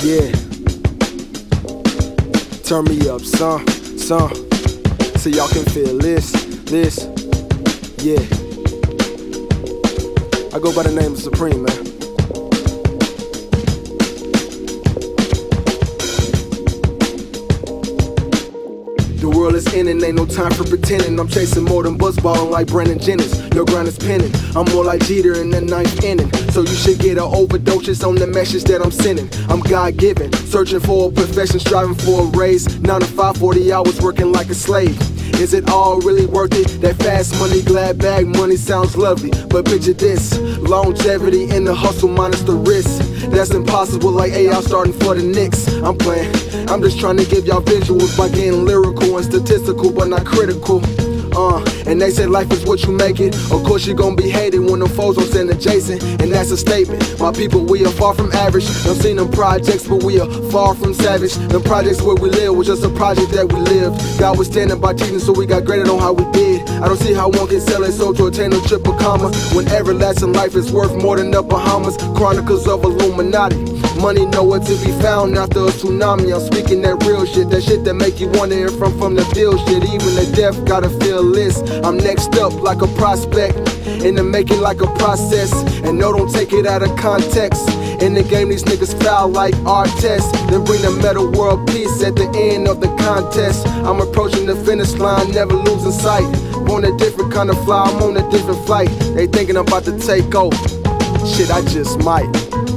Yeah. Turn me up, son, so y'all can feel this. Yeah. I go by the name of Supreme, man. The world is in and ain't no time for pretending. I'm chasing more than buzzballing like Brandon Jennings. Your grind is pinning. I'm more like Jeter in the ninth inning. So you should get an overdose on the message that I'm sending. I'm God-given, searching for a profession, striving for a raise. 9 to 5, 40 hours working like a slave. Is it all really worth it? That fast money, glad bag money sounds lovely, but picture this: longevity in the hustle minus the risk. That's impossible, like AI starting for the Knicks. I'm playing, I'm just trying to give y'all visuals by getting lyrical and statistical, but not critical. And they say life is what you make it. Of course you're gonna be hated when them foes don't stand adjacent, and that's a statement. My people, we are far from average. I've seen them projects, but we are far from savage. Them projects where we live was just a project that we lived. God was standing by teaching, so we got graded on how we did. I don't see how one can sell his soul to attain a triple comma, when everlasting life is worth more than the Bahamas. Chronicles of Illuminati. Money nowhere to be found after a tsunami. I'm speaking that real shit, that shit that make you wonder if I'm from the field shit. Even the deaf gotta feel this. I'm next up like a prospect, in the making like a process. And no, don't take it out of context. In the game, these niggas foul like art tests. Then bring the metal world peace at the end of the contest. I'm approaching the finish line, never losing sight. On a different kind of fly, I'm on a different flight. They thinking I'm about to take over. Shit, I just might.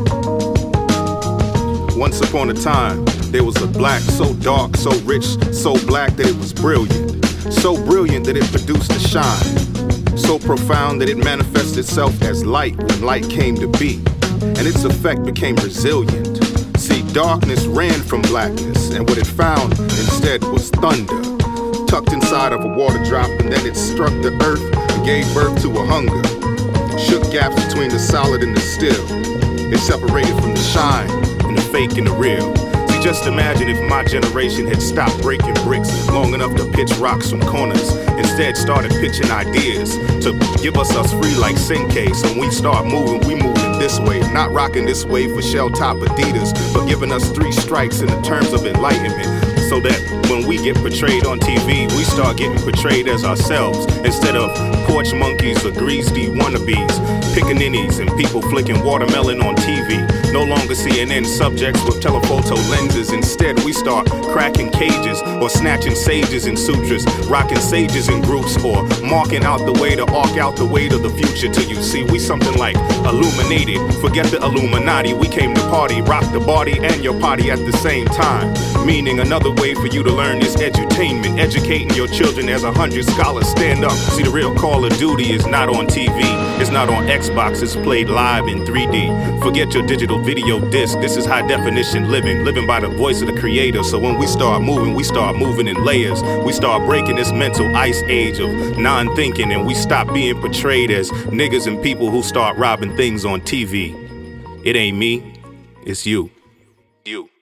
Once upon a time, there was a black so dark, so rich, so black that it was brilliant. So brilliant that it produced a shine. So profound that it manifested itself as light when light came to be. And its effect became resilient. See, darkness ran from blackness, and what it found instead was thunder. Tucked inside of a water drop, and then it struck the earth and gave birth to a hunger. Shook gaps between the solid and the still. It separated from the shine and the fake and the real. See, just imagine if my generation had stopped breaking bricks long enough to pitch rocks from corners. Instead started pitching ideas to give us free like Senke. So when we start moving, we moving this way. Not rocking this way for shell top Adidas, but giving us 3 strikes in the terms of enlightenment. So that when we get portrayed on TV, we start getting portrayed as ourselves, instead of porch monkeys or greasy wannabes, pickaninnies and people flicking watermelon on TV. No longer CNN subjects with telephoto lenses. Instead, we start cracking cages or snatching sages in sutras, rocking sages in groups, or marking out the way to arc out the way to the future till you see we something like illuminated. Forget the Illuminati, we came to party, rock the body and your party at the same time. Meaning another way for you to learn is edutainment, educating your children as 100 scholars stand up. See, the real Call of Duty is not on TV, it's not on Xbox, it's played live in 3D. Forget your digital video disc, this is high definition living by the voice of the creator. So when we start moving in layers. We start breaking this mental ice age of non-thinking, and we stop being portrayed as niggas and people who start robbing things on TV. It ain't me, it's you.